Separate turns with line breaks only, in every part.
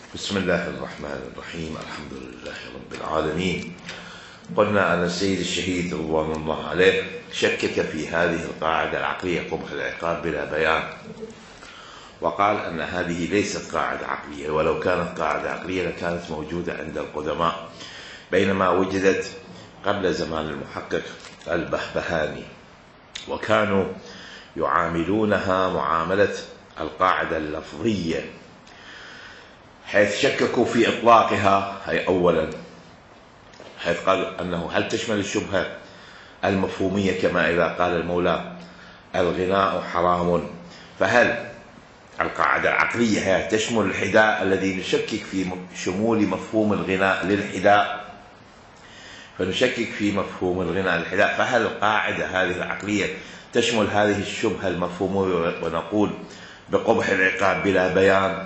بسم الله الرحمن الرحيم. الحمد لله رب العالمين. قلنا أن السيد الشهيد رضوان الله عليه شكك في هذه القاعدة العقلية قبح العقاب بلا بيان، وقال أن هذه ليست قاعدة عقلية، ولو كانت قاعدة عقلية لكانت موجودة عند القدماء، بينما وجدت قبل زمان المحقق البهبهاني، وكانوا يعاملونها معاملة القاعدة اللفظية، حيث شككوا في إطلاقها. هي أولا، حيث قالوا أنه هل تشمل الشبهة المفهومية كما إذا قال المولى الغناء حرام، فهل القاعدة العقلية هي تشمل الحداء الذي نشكك في شمول مفهوم الغناء للحداء، فنشكك في مفهوم الغناء للحداء، فهل القاعدة هذه العقلية تشمل هذه الشبهة المفهومية ونقول بقبح العقاب بلا بيان؟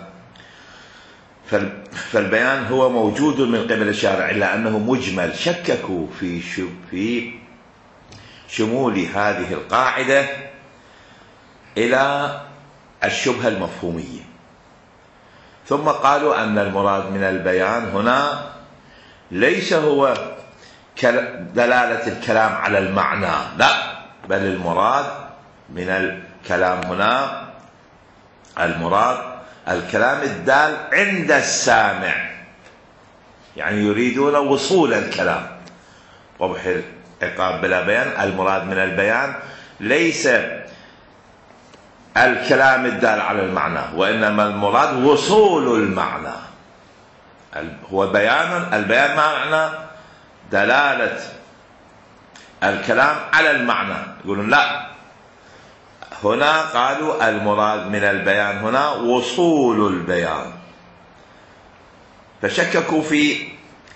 فالبيان هو موجود من قبل الشارع، إلا أنه مجمل. شككوا في شمول هذه القاعدة إلى الشبهة المفهومية، ثم قالوا أن المراد من البيان هنا ليس هو دلالة الكلام على المعنى، لا، بل المراد من الكلام هنا المراد الكلام الدال عند السامع، يعني يريدون وصول الكلام. قبح العقاب بلا بيان، المراد من البيان ليس الكلام الدال على المعنى، وإنما المراد وصول المعنى. هو البيان معنى دلالة الكلام على المعنى. يقولون لا، هنا قالوا المراد من البيان هنا وصول البيان، فشككوا في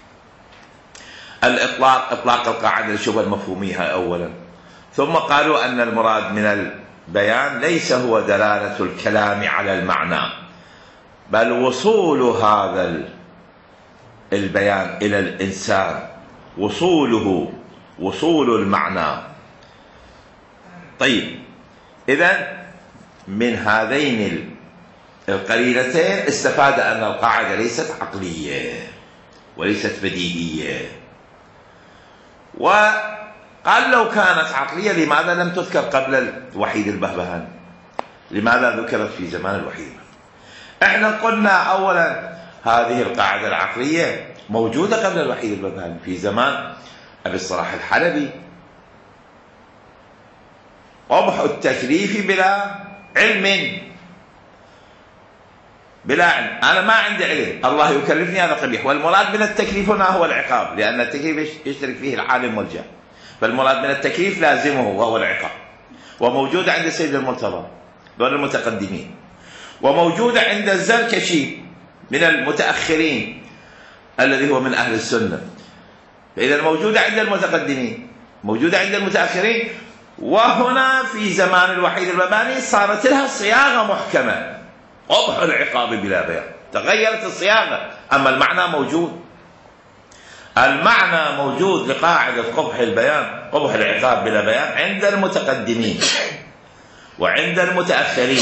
إطلاق القاعدة للشبهة المفهومية أولا، ثم قالوا أن المراد من البيان ليس هو دلالة الكلام على المعنى، بل وصول هذا البيان إلى الإنسان، وصول المعنى. طيب، إذن من هذين القرينتين استفاد أن القاعدة ليست عقلية وليست بديهية. وقال لو كانت عقلية لماذا لم تذكر قبل الوحيد البهبهاني؟ لماذا ذكرت في زمان الوحيد؟ احنا قلنا أولا هذه القاعدة العقلية موجودة قبل الوحيد البهبهاني في زمان أبي الصلاح الحلبي. قبح التكليف بلا علم، بلا علم، أنا ما عندي علم، الله يكلفني، هذا قبيح. والمراد من التكليف هنا هو العقاب، لأن التكليف يشترك فيه العالم والجاهل، فالمراد من التكليف لازمه وهو العقاب، وموجود عند سيد المرتضى دول المتقدمين، وموجود عند الزركشي من المتأخرين الذي هو من أهل السنة. فإذا موجودة عند المتقدمين، موجودة عند المتأخرين. وهنا في زمان الوحيد البهبهاني صارت لها صياغة محكمة، قبح العقاب بلا بيان، تغيرت الصياغة، أما المعنى موجود. المعنى موجود لقاعدة قبح العقاب بلا بيان عند المتقدمين وعند المتأخرين،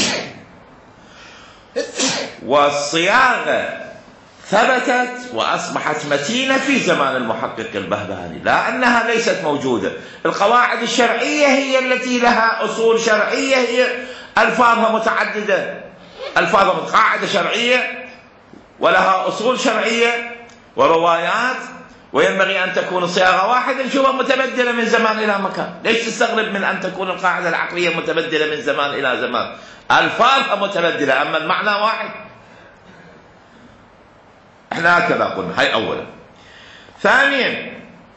والصياغة ثبتت وأصبحت متينة في زمان المحقق البهبهاني، لا أنها ليست موجودة. القواعد الشرعية هي التي لها أصول شرعية، هي ألفاظها متعددة، ألفاظها قاعدة شرعية ولها أصول شرعية وروايات، وينبغي أن تكون صياغة واحدة، نشوفها متبدلة من زمان إلى مكان. ليش تستغرب من أن تكون القاعدة العقلية متبدلة من زمان إلى زمان؟ ألفاظها متبدلة أما المعنى واحد. احنا هكذا قلنا. هاي اولا. ثانيا،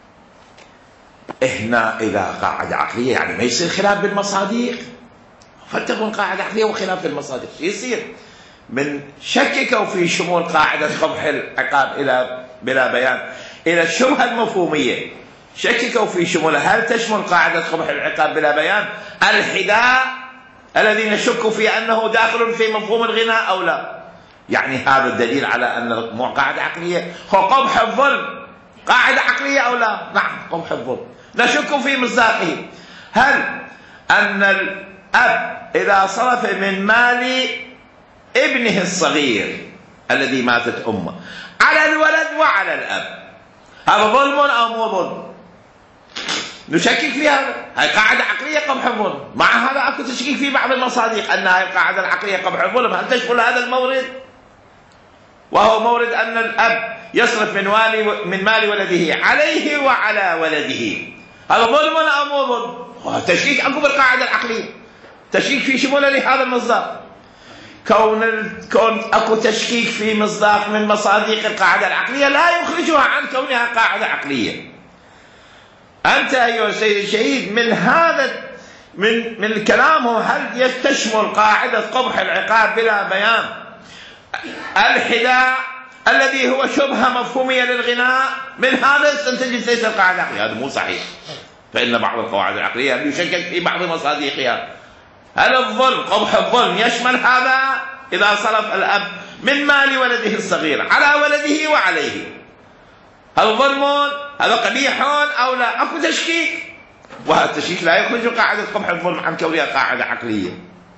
هنا اذا قاعده عقليه يعني ما يصير خلاف بالمصادق، فتكون قاعده عقليه وخلاف بالمصادق، يصير من شككوا في شمول قاعده قبح العقاب الى بلا بيان الى الشبهه المفهوميه، شككوا في شمولها. هل تشمل قاعده قبح العقاب بلا بيان الحداء الذي نشك في انه داخل في مفهوم الغناء او لا؟ يعني هذا الدليل على أن مو قاعدة عقلية، هو قبح الظلم قاعدة عقلية أو لا؟ نعم، قبح الظلم نشك في مصداقه. هل أن الأب إذا صرف من مال ابنه الصغير الذي ماتت أمه على الولد وعلى الأب، هذا ظلم أو مو ظلم؟ نشكك في هذا. هاي قاعدة عقلية قبح الظلم، مع هذا اكو تشكيك في بعض المصادق أن هاي القاعدة العقلية قبح الظلم هل تشمل هذا المورد؟ وهو مورد أن الأب يصرف من مال ولده عليه وعلى ولده، هذا ظلم أو مو ظلم؟ تشكيك اكو بالقاعدة العقلية، تشكيك في شموله لهذا المصداق. كون اكو تشكيك في مصداق من مصادق القاعدة العقلية لا يخرجها عن كونها قاعدة عقلية. أنت أيها السيد الشهيد من هذا من كلامه هل تشمل قاعدة قبح العقاب بلا بيان الحذاء الذي هو شبهة مفهومية للغناء؟ من هذا استنتجت ليس القاعدة العقلية، هذا مو صحيح. فإن بعض القواعد العقلية يشكك في بعض مصادقها. هل الظلم قبح الظلم يشمل هذا إذا صرف الأب من مال ولده الصغير على ولده وعليه؟ هل ظلم؟ هذا قبيح أو لا؟ أكو تشكيك، وهذا التشكيك لا يخرج قاعدة قبح الظلم عن كونها قاعدة عقلية.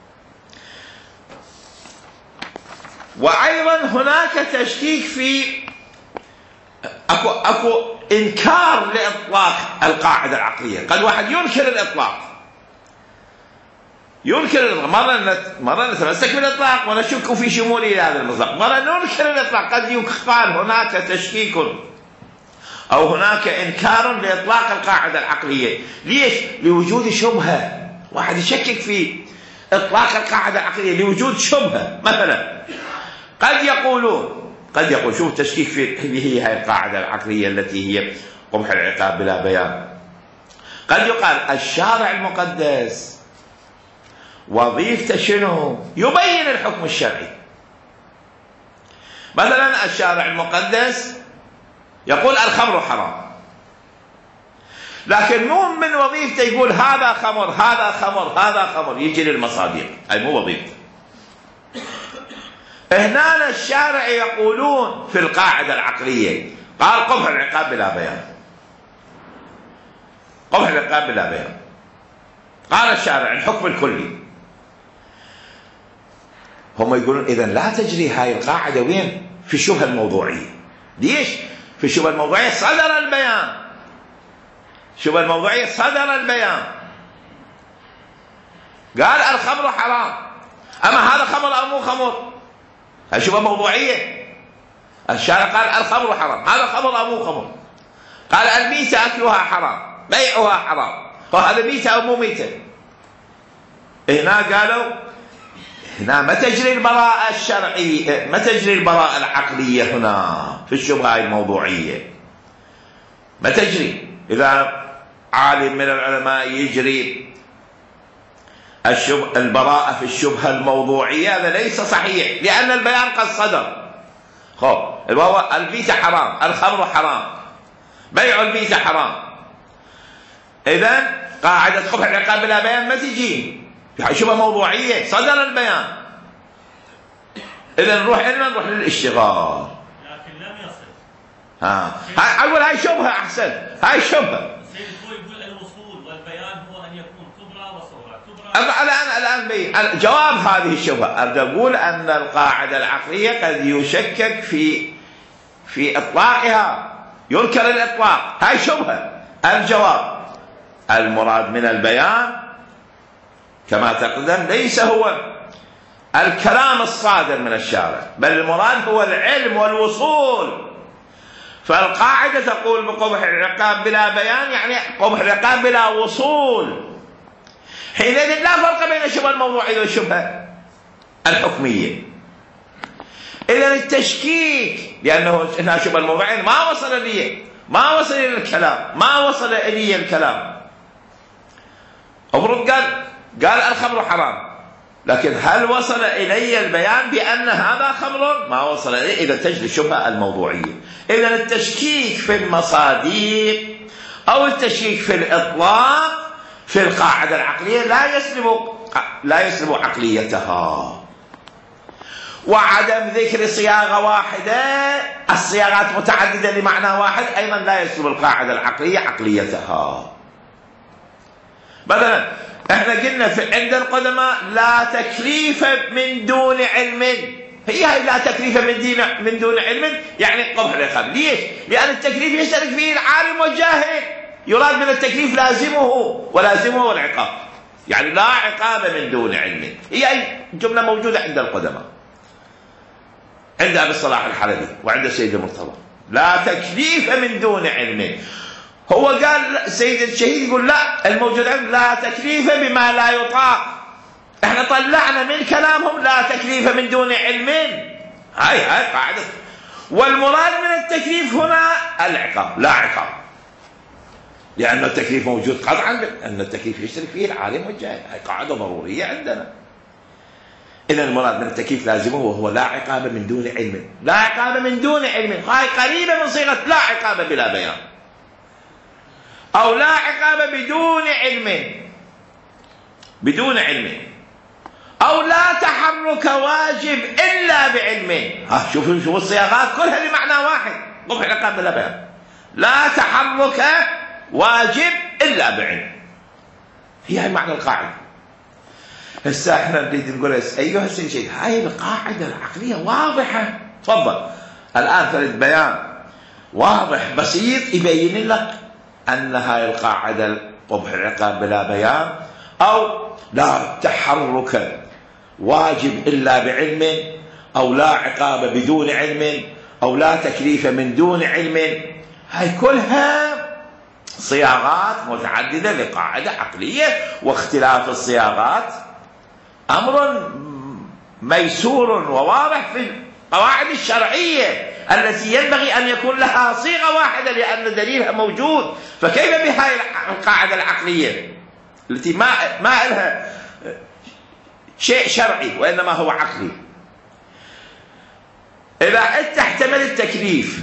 وأيضا هناك تشكيك في أكو إنكار لإطلاق القاعدة العقلية. قد واحد ينكر الإطلاق، مرة نتمسك بالإطلاق ونشك في شموله هذا المصداق، مرة ننكر الإطلاق. قد يقال هناك تشكيك أو هناك إنكار لإطلاق القاعدة العقلية. ليش؟ لوجود شبهة. واحد يشكك في إطلاق القاعدة العقلية لوجود شبهة. مثلا قد يقول شوف التشكيك في اللي هي القاعدة العقلية التي هي قبح العقاب بلا بيان. قد يقال الشارع المقدس وظيفته شنو؟ يبين الحكم الشرعي. مثلا الشارع المقدس يقول الخمر حرام، لكن مو من وظيفته يقول هذا خمر هذا خمر هذا خمر، يجي للمصادق، هاي مو وظيفته. هنا الشارع يقولون في القاعدة العقلية قال قبح العقاب بلا بيان، قبح العقاب بلا بيان، قال الشارع الحكم الكلي. هم يقولون إذا لا تجري هاي القاعدة وين؟ في الشبهة الموضوعية. ليش؟ في الشبهة الموضوعية صدر البيان، الشبهة الموضوعية صدر البيان، قال الخمر حرام، أما هذا خمر أو مو خمر؟ هاي شبهة موضوعية. الشارع قال الخمر حرام، هذا خمر أو مو خمر؟ قال الميتة أكلها حرام، بيعها حرام، وهذا ميتة أو مو ميتة؟ هنا قالوا هنا ما تجري البراءة الشرعية، ما تجري البراءة العقلية هنا في الشبهة الموضوعية، ما تجري. إذا عالم من العلماء يجري البراءة في الشبهة الموضوعية هذا ليس صحيح، لأن البيان قد صدر. الميتة حرام، الخمر حرام، بيع الميتة حرام. إذن قاعدة قبح العقاب بلا بيان ما تجي، في شبهة موضوعية صدر البيان. إذا نروح للاشتغال،
لكن لم يصل.
أقول هاي شبهة أحسن، هاي شبهة.
السيد يقول الوصول والبيان هو أن يكون كبرى وصغرى.
الآن جواب هذه الشبهة أريد أقول أن القاعدة العقلية قد يشكك في إطلاقها، ينكر الإطلاق، هاي شبهة. الجواب المراد من البيان كما تقدم ليس هو الكلام الصادر من الشارع، بل المراد هو العلم والوصول. فالقاعدة تقول بقبح العقاب بلا بيان يعني قبح العقاب بلا وصول. حينئذ لا فرق بين الشبهة الموضوعية والشبهة الحكمية. إذا التشكيك لأنه إنها شبهة الموضوعية ما وصل إلى الكلام، ما وصل إلي الكلام. أمرد قال الخمر حرام، لكن هل وصل إلي البيان بأن هذا خمر؟ ما وصل إلي. إذا تجري الشبهة الموضوعية. إذا التشكيك في المصادق أو التشكيك في الإطلاق في القاعدة العقلية لا يسلب عقليتها. وعدم ذكر صياغة واحدة، الصياغات متعددة لمعنى واحد، أيضا لا يسلب القاعدة العقلية عقليتها. مثلا احنا قلنا عند القدماء لا تكليف من دون علم، هي لا تكليف من دون علم، يعني قبح العقاب. ليش؟ لأن التكليف يشترك فيه العالم والجاهل، يراد من التكليف لازمه ولازمه العقاب، يعني لا عقاب من دون علم. هي أي جملة موجودة عند القدماء، عند أبي الصلاح الحلبي وعند السيد المرتضى، لا تكليف من دون علم. هو قال السيد الشهيد يقول لا، الموجود عنده لا تكليف بما لا يطاق. احنا طلعنا من كلامهم لا تكليف من دون علم، هاي قاعدة. والمراد من التكليف هنا العقاب، لا عقاب، لأن التكليف موجود قطعا، لأن التكليف يشترك فيه العالم والجاهل، هاي قاعدة ضرورية عندنا. إذا المراد من التكليف لازمه وهو لا عقاب من دون علم، لا عقاب من دون علم، هاي قريبة من صيغة لا عقاب بلا بيان، أو لا عقاب بدون علم، بدون علم، أو لا تحرك واجب إلا بعلم. شوفوا الصياغات كلها لمعنى واحد، قبح العقاب بلا بيان، لا تحرك واجب إلا بعلم، هي معنى القاعدة. هسه احنا نريد نقول أيها السيد، هاي القاعدة العقلية واضحة، تفضل الآن تريد بيان واضح بسيط يبين لك أن هاي القاعدة قبح العقاب بلا بيان، أو لا تحرك واجب إلا بعلم، أو لا عقاب بدون علم، أو لا تكليف من دون علم، هاي كلها صياغات متعددة لقاعدة عقلية، واختلاف الصياغات أمر ميسور وواضح في القواعد الشرعية التي ينبغي أن يكون لها صيغة واحدة لأن دليلها موجود. فكيف بهاي القاعدة العقلية التي ما لها شيء شرعي وإنما هو عقلي؟ إذا أنت احتمل التكليف،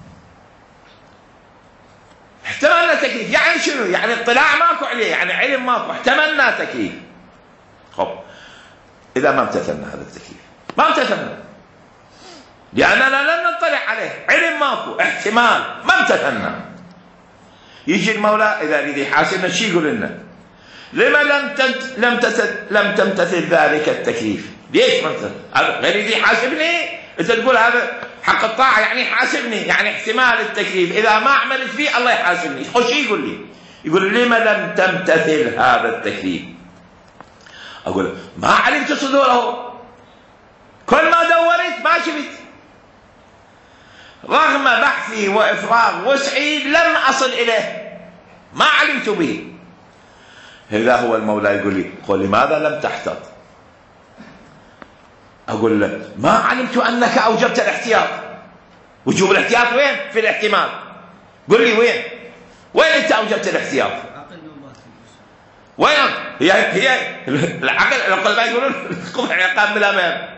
احتملنا تكليف، يعني شنو؟ يعني اطلاع ماكو عليه، يعني علم ماكو، احتملنا تكليف. خب إذا ما امتثلنا هذا التكليف، ما امتثلنا لأننا لن نطلع عليه، علم ماكو، احتمال، ما امتثلنا. يجي المولى إذا يريد يحاسبنا شي يقول لنا؟ لما لم تمتثل ذلك التكليف؟ ليش ما امتثل؟ غير يريد يحاسبني، أنت تقول هذا حق الطاعة يعني يحاسبني، يعني احتمال التكليف إذا ما عملت فيه الله يحاسبني. خش يقول لي، يقول لما لم تمتثل هذا التكليف؟ أقول ما علمت صدوره، كل ما دورت ما شفت، رغم بحثي وإفراغ وسعي لم أصل إليه، ما علمت به. هذا هو المولى يقول لي قل لماذا لم تحتاط؟ أقول له ما علمت أنك أوجبت الاحتياط. وجوب الاحتياط وين؟ في الاحتمال. قل لي وين أنت أوجبت الاحتياط؟ وين؟ هي العقل، العقلاء يقولون قبح العقاب بلا بيان.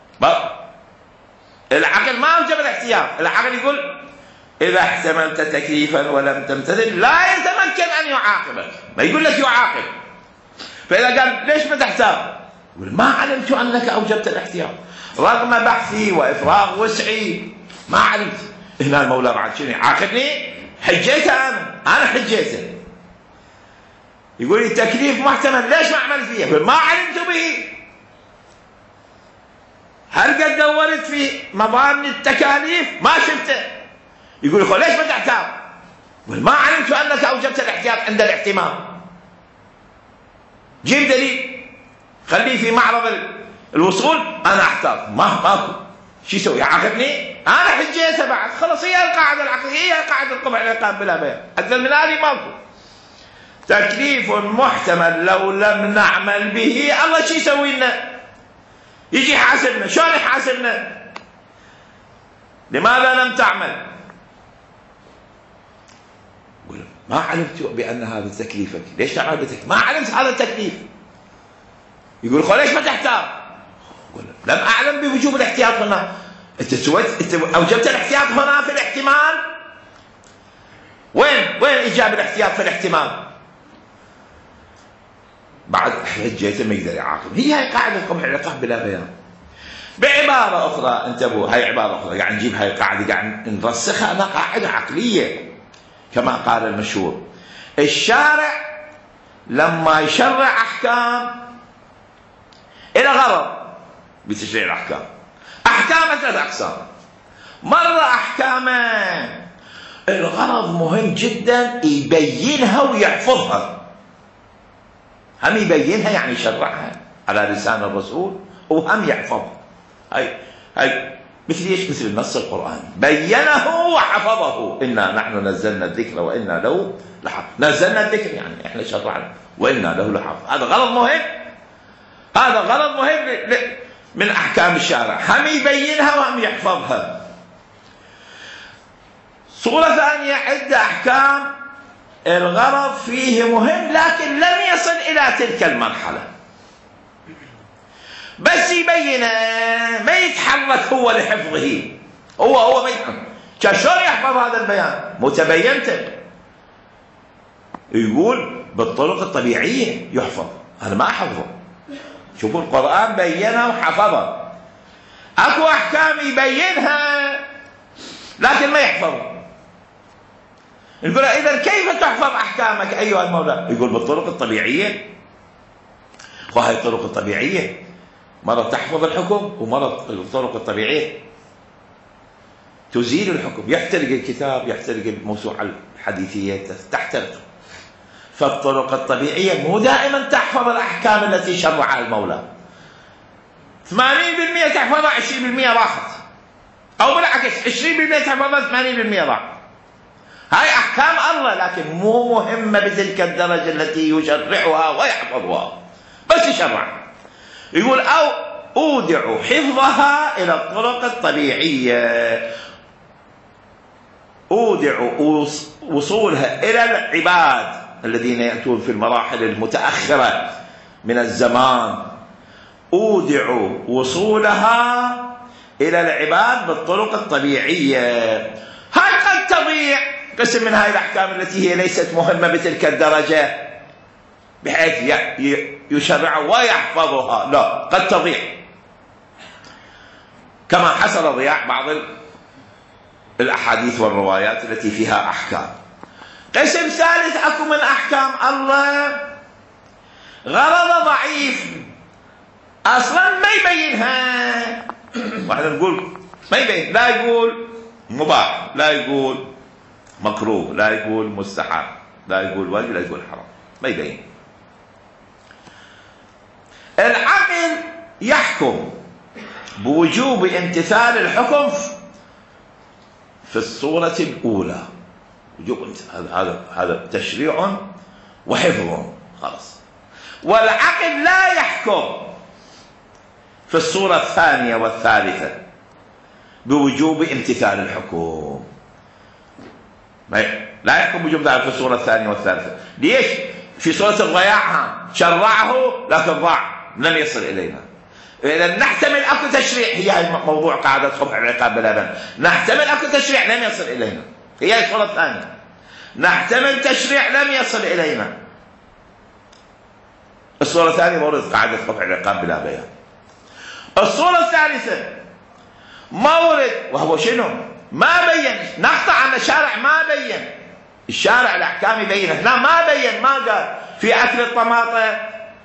العقل ما أوجب الاحتياط، العقل يقول إذا احتملت تكليفا ولم تمتثل لا يتمكن أن يعاقبك، ما يقول لك يعاقب. فإذا قال ليش ما تحتاط؟ يقول ما علمت أنك أوجبت الاحتياط، رغم بحثي وإفراغ وسعي ما علمت. هنا المولى بعد شنو يعاقبني؟ حجيته أنا حجيته. يقول لي تكليف محتمل ليش ما عملت فيه؟ يقول ما علمت به. هل قد دورت في مضامن التكاليف؟ ما شفته. يقول لي ليش ما تحتاط؟ يقول ما علمت أنك أوجبت الاحتياط عند الاحتمال. جيب دليل، خليه في معرض الوصول، أنا أحتاط. ماكو شو يسوي؟ يعاقبني؟ أنا حجيته بعد، خلاص. هي القاعدة العقلية، هي قاعدة القبح العقاب بلا بيان، أكثر من هذه ماكو. تكليف محتمل لو لم نعمل به الله شو يسوي لنا؟ يجي يحاسبنا. شلون يحاسبنا؟ لماذا لم تعمل؟ يقول ما علمت بأن هذا تكليفك، ليش تعمل بتكليف؟ ما علمت هذا التكليف. يقول ليش ما تحتاط؟ يقول لم أعلم بوجوب الاحتياط هنا. أنت أوجبت الاحتياط هنا في الاحتمال. وين إيجاب الاحتياط في الاحتمال؟ بعد حجيته ما يقدر يعاقب. هي قاعدة قبح العقاب بلا بيان. بعبارة أخرى انتبهوا، هاي عبارة أخرى قاعد نجيب هاي القاعدة قاعد نرسخها، أنا قاعدة عقلية كما قال المشهور. الشارع لما يشرع أحكام إلى غرض بتشريع الأحكام، أحكام 3 أقسام. مرة أحكام الغرض مهم جدا يبينها ويحفظها، هم يبينها يعني يشرعها على لسان الرسول، وهم يحفظها. هاي مثل ايش؟ مثل النص القرآني، بينه وحفظه. إنا نحن نزلنا الذكر وإنا له لحافظ. نزلنا الذكر يعني احنا شرعنا، وإنا له لحافظ. هذا غرض مهم، هذا غرض مهم من أحكام الشارع، هم يبينها وهم يحفظها. صورة ثانية عدة أحكام الغرض فيه مهم لكن لم يصل إلى تلك المرحلة، بس يبينه، ما يتحرك هو لحفظه، هو ما يتحرك. شلون يحفظ هذا البيان؟ متبينته، يقول بالطرق الطبيعية يحفظ. أنا ما أحفظه، شوفوا القرآن بينه وحفظه. أكو أحكام يبينها لكن ما يحفظها. يقول إذا كيف تحفظ أحكامك أيها المولى؟ يقول بالطرق الطبيعية. وهي الطرق الطبيعية مرة تحفظ الحكم، ومرة الطرق الطبيعية تزيل الحكم. يحترق الكتاب، يحترق الموسوعة الحديثية، تحترق. فالطرق الطبيعية مو دائما تحفظ الأحكام التي شرعها المولى. 80% تحفظها، 20% راحت، أو بالعكس 20% تحفظها، 80% راحت. هاي أحكام الله لكن مو مهمة بتلك الدرجة التي يشرعها ويحفظها، بس يشرعها. يقول أو أودع حفظها إلى الطرق الطبيعية، أودع وصولها إلى العباد الذين يأتون في المراحل المتأخرة من الزمان، أودع وصولها إلى العباد بالطرق الطبيعية. هاي قد تضيع قسم من هاي الأحكام التي هي ليست مهمة بتلك الدرجة بحيث يشرع ويحفظها، لا، قد تضيع، كما حصل ضياع بعض الأحاديث والروايات التي فيها أحكام. قسم ثالث أكو من أحكام الله غرض ضعيف أصلا ما يبينها. واحنا نقول ما يبين، لا يقول مباح، لا يقول مكروه، لا يقول مستحب، لا يقول واجب، لا يقول حرام، ما يبين. العقل يحكم بوجوب امتثال الحكم في الصورة الأولى، وجوب هذا تشريع وحفظ خلاص. والعقل لا يحكم في الصورة الثانية والثالثة بوجوب امتثال الحكم، لا يحكم بوجوب ذلك في الصورة الثانية والثالثة. ليش؟ في صورة الضياع شرعه لكن ضاع، لم يصل إلينا. إذا نحتمل أكو تشريع، هي موضوع قاعدة صبح العقاب بلا بن، نحتمل أكو تشريع لم يصل إلينا، هي الصورة الثانية. نحتمل تشريع لم يصل إلينا. الصورة الثانية مورد قاعدة صبح العقاب بلا بيان. الصورة الثالثة مورد وهو شنو؟ ما بين، نقطع أن الشارع ما بين، الشارع الأحكام يبينه، لا ما بين، ما قال في أكل الطماطة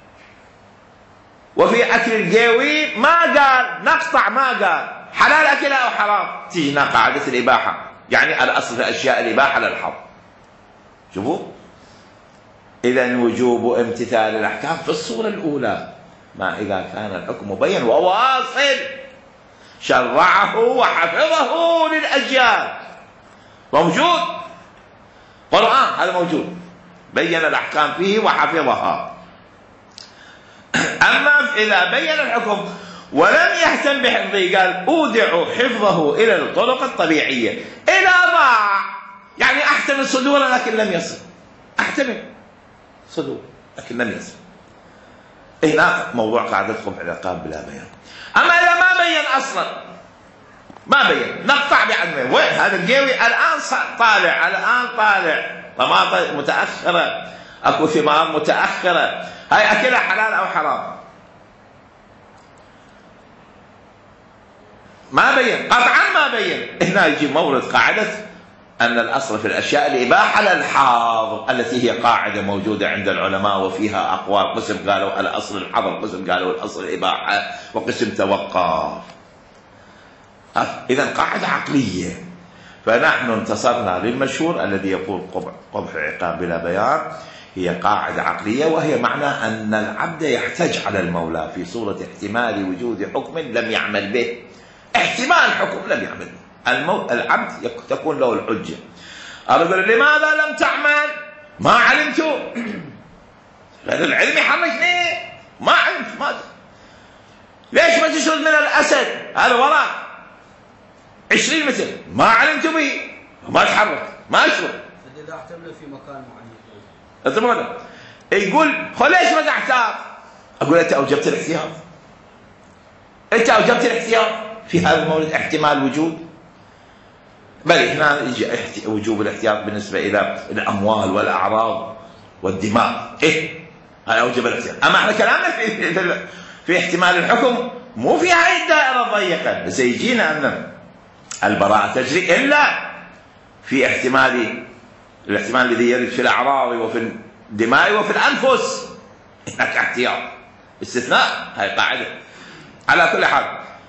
وفي أكل الجيوي، ما قال، نقطع، ما قال حلال أكلها أو حرام. تجينا قاعدة الإباحة، يعني الأصل في أشياء الإباحة للحظ. شوفوا، إذا وجوب امتثال الأحكام في الصورة الأولى، ما إذا كان الحكم مبين وواصل شرعه وحفظه للأجيال، موجود قرآن، هذا موجود، بين الأحكام فيه وحفظها. أما إذا بين الحكم ولم يهتم بحفظه، قال أودع حفظه إلى الطرق الطبيعية. إذا ضاع يعني أحتمل صدوره لكن لم يصل، أحتمل صدور لكن لم يصل. هنا موضوع قاعدة قبح العقاب بلا بيان. أما إذا ما بين أصلا، ما بين، نقطع بعدمه. وين هذا الجيوي الآن طالع، الآن طالع طماطم متأخرة، أكو ثمار متأخرة، هاي أكلها حلال أو حرام، ما بين، قطعا ما بين. هنا يجي مورد قاعدة أن الأصل في الأشياء الإباحة للحاضر، التي هي قاعدة موجودة عند العلماء وفيها أقوال، قسم قالوا الأصل الحظر، قسم قالوا الأصل الإباحة، وقسم توقف. إذا قاعدة عقلية. فنحن انتصرنا للمشهور الذي يقول قبح العقاب بلا بيان هي قاعدة عقلية، وهي معنى أن العبد يحتج على المولى في صورة احتمال وجود حكم لم يعمل به. احتمال حكم لم يعمل به، العبد تكون له الحجة. أقول لماذا لم تعمل؟ ما علمت. لأن العلم يحركني، ما علمت. ما ليش ما تشرد من الأسد هذا ورق 20 متر؟ ما علمت به، ما تحرك، ما أشرد.
إذا احتمل في مكان
معين يقول ليش ما تحتاط؟ أقول أنت أوجبت الاحتياط، أنت أوجبت الاحتياط في هذا المورد احتمال وجود. بل هنا يجي وجوب الاحتياط بالنسبة إلى الأموال والأعراض والدماء، هذا أوجب الاحتياط. أما احنا كلامنا في احتمال الحكم مو في هاي الدائرة الضيقة، بس يجينا أن البراءة تجري إلا في الاحتمال الذي يرد في الأعراض وفي الدماء وفي الأنفس، هناك احتياط استثناء. هاي قاعدة على كل حال.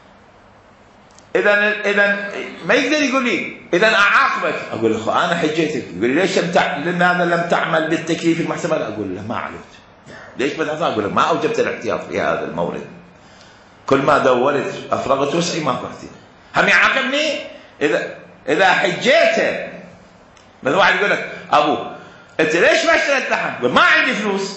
إذا ما يقدر يقول لي إذا أعاقبك. أقول له أنا حجيتك. يقول لي ليش لماذا لم تعمل بالتكليف المحتمل؟ أقول له ما علمت. ليش ما تحصل؟ أقول له ما أوجبت الاحتياط في هذا المورد. كل ما دورت أفرغت وسعي ما احتياط. هم يعاقبني إذا حجيته. مثل واحد يقول لك أبو أنت ليش ما اشتريت لحم؟ يقول ما عندي فلوس.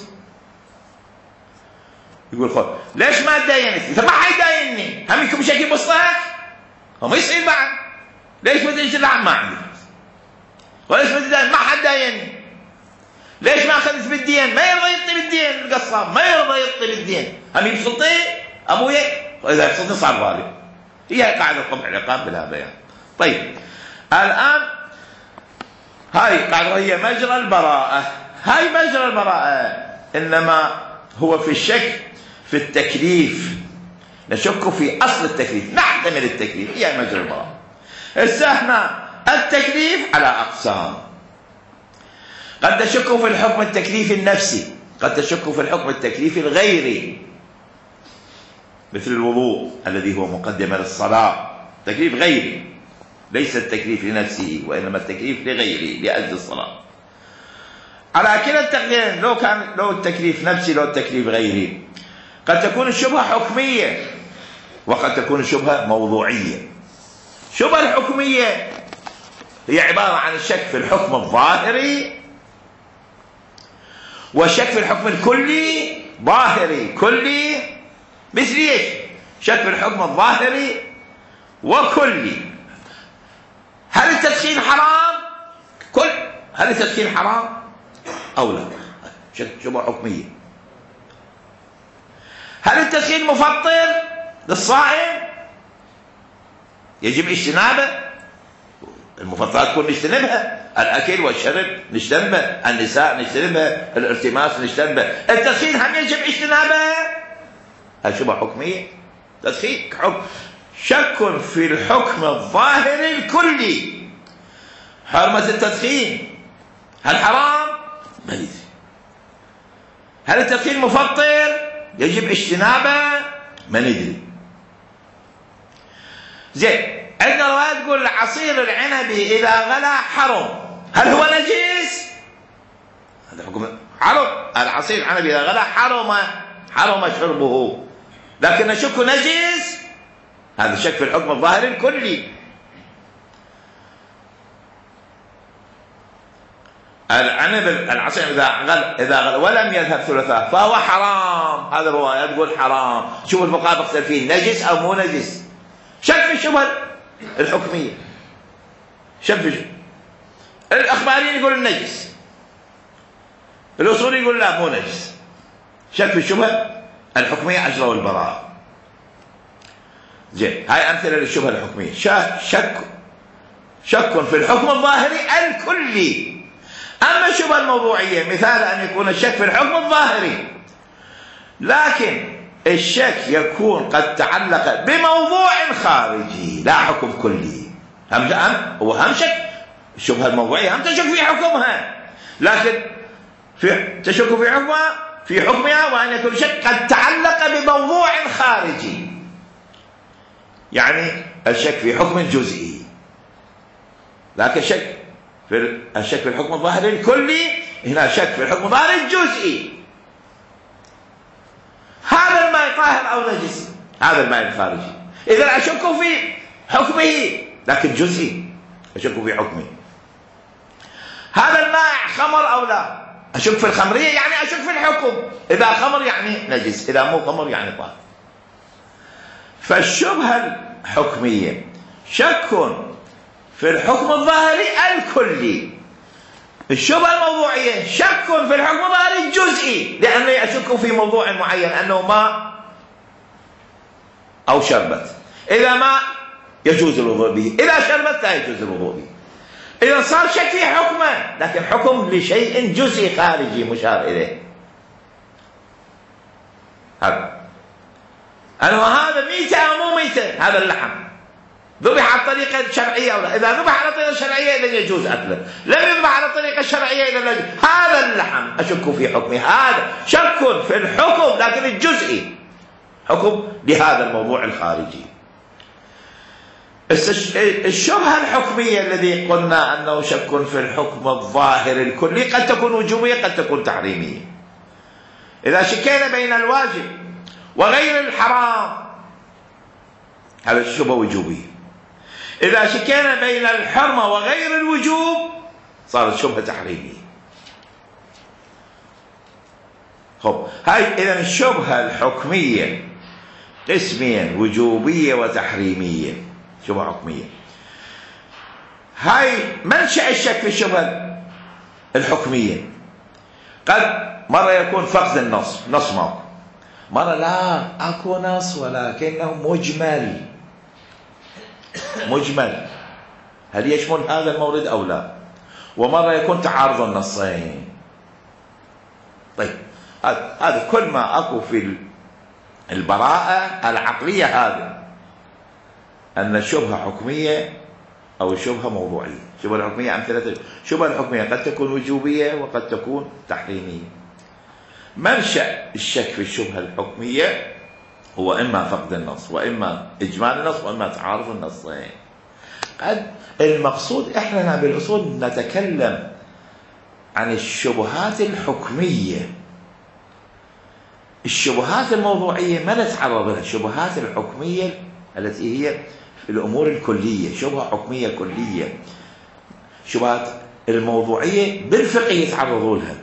يقول خذ. ليش ما تداينت؟ أنت ما حيداينني، هم يكون بشكل بسطك وما يصير بعد. ليش ما تشتري لحم؟ ما عندي فلوس. وليش ما تداين؟ ما حد داينني. ليش ما أخذت بالدين؟ ما يرضى يعطي بالدين القصاب، ما يرضى يعطي بالدين. هم يبسطني أبوي، وإذا يبسطني صار ظالم. هي قاعدة قبح العقاب بلا بيان. طيب الآن هاي قاعدة هي مجرى البراءة. هاي مجرى البراءة، إنما هو في الشك في التكليف. نشك في أصل التكليف، نحتمل التكليف، هي مجرى البراءة. هنا التكليف على أقسام. قد تشك في الحكم التكليفي النفسي، قد تشك في الحكم التكليفي الغيري، مثل الوضوء الذي هو مقدمة للصلاة، تكليف غيري، ليس التكليف لنفسه وإنما التكليف لغيره لأجل الصلاة. على كلا التقديرين، لو التكليف نفسي لو التكليف غيري، قد تكون الشبهة حكمية وقد تكون الشبهة موضوعية. الشبهة الحكمية هي عبارة عن الشك في الحكم الظاهري والشك في الحكم الكلي. ظاهري كلي، مثل ايش؟ شك في الحكم الظاهري وكلي. هل التدخين حرام؟ هل التدخين حرام أو لا؟ شبهة حكمية. هل التدخين مفطر للصائم؟ يجب اجتنابه. المفطرات كل نجتنبها، الأكل والشرب نجتنبه، النساء نجتنبها، الارتماس نجتنبه. التدخين هم يجب اجتنابه. هل شبهة حكمية؟ تدخين حكم. شك في الحكم الظاهري الكلي. حرمة التدخين هل حرام؟ ما ندري. هل التدخين مفطر؟ يجب اجتنابه؟ ما ندري. زين، عندنا رواية تقول عصير العنب إذا غلى حرم. هل هو نجس؟ هذا حكم حرم. العصير العنب إذا غلى حرم شربه، لكن نشك نجس. هذا شك في الحكم الظاهري الكلي. العنب العصير إذا غلى ولم يذهب ثلثاه فهو حرام. هذا الرواية تقول حرام. شوف الفقهاء مختلفين نجس أو مو نجس. شك في الشبهة الحكمية. شك في الأخباريين يقول النجس، الأصولي يقول لا مو نجس. شك في الشبهة الحكمية أجروا البراءة. زين، هاي أمثلة للشبهة الحكمية. شك في الحكم الظاهري الكلي. أما الشبهة الموضوعية مثال أن يكون الشك في الحكم الظاهري لكن الشك يكون قد تعلق بموضوع خارجي لا حكم كلي. هو هم شك. الشبهة الموضوعية هم تشك في حكمها، لكن تشك في حكمها وأن يكون شك قد تعلق بموضوع خارجي. يعني الشك في حكم جزئي، لكن الشك في الحكم الظاهري الكلي، هنا شك في الحكم الظاهري الجزئي. هذا الماء طاهر أو نجس، هذا الماء الخارجي، إذا أشك في حكمه لكن جزئي، أشك في حكمه. هذا الماء خمر أو لا، أشك في الخمرية يعني أشك في الحكم، إذا خمر يعني نجس، إذا مو خمر يعني طاهر. فالشبهة الحكمية شك في الحكم الظاهري الكلي، الشبهة الموضوعية شك في الحكم الظاهري الجزئي، لأنني أشك في موضوع معين أنه ماء أو شربت، إذا ماء يجوز الوضوء به، إذا شربت لا يجوز الوضوء به. إذا صار شك في حكمه، لكن حكم لشيء جزئي خارجي مشار إليه. هذا ميتة أو مو ميتة، هذا اللحم ذبح على الطريقة الشرعية أو لا، إذا ذبح على الطريقة الشرعية إذا يجوز أكله، لم يذبح على الطريقة الشرعية إذا لا يجوز. هذا اللحم أشك في حكمه، هذا شك في الحكم لكن الجزئي، حكم لهذا الموضوع الخارجي. الشبهة الحكمية الذي قلنا أنه شك في الحكم الظاهر الكلي قد تكون وجوبية قد تكون تحريمية. إذا شكينا بين الواجب وغير الحرام هذا الشبهة وجوبية. إذا شكينا بين الحرمة وغير الوجوب صارت شبهة تحريمية. هاي إذن الشبهة الحكمية قسمين، وجوبية وتحريمية، شبهة حكمية. هاي منشأ الشك في الشبهة الحكمية قد مرة يكون فقد النص، نص موقع، مرة لا أكو نص ولكنه مجمل، هل يشمل هذا المورد أو لا، ومرة يكون تعارض النصين. طيب هذا كل ما أكو في البراءة العقلية، هذا أن الشبهة حكمية أو الشبهة موضوعية. الشبهة الحكمية أمثلة، الشبهة الحكمية قد تكون وجوبية وقد تكون تحريمية. منشأ الشك في الشبهة الحكمية هو إما فقد النص وإما إجمال النص وإما تعارض النصين. قد المقصود إحنا بالأصول نتكلم عن الشبهات الحكمية، الشبهات الموضوعية ما نتعرض لها. الشبهات الحكمية التي هي في الأمور الكلية، شبهة حكمية كلية. الشبهات الموضوعية بالفقه يتعرضون لها.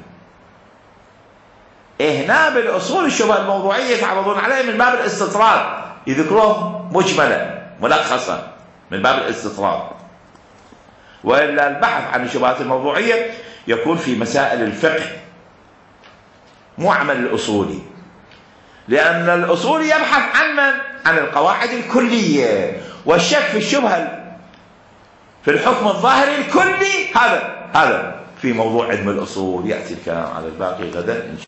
هنا بالأصول الشبهة الموضوعية يتعرضون عليها من باب الاستطراد، يذكروه مجملة ملخصة من باب الاستطراد. وإلا البحث عن الشبهات الموضوعية يكون في مسائل الفقه، مو عمل الأصولي، لأن الأصولي يبحث عن القواعد الكلية، والشك في الشبهة في الحكم الظاهري الكلي هذا في موضوع علم الأصول. يأتي الكلام على الباقي غدا إن شاء الله.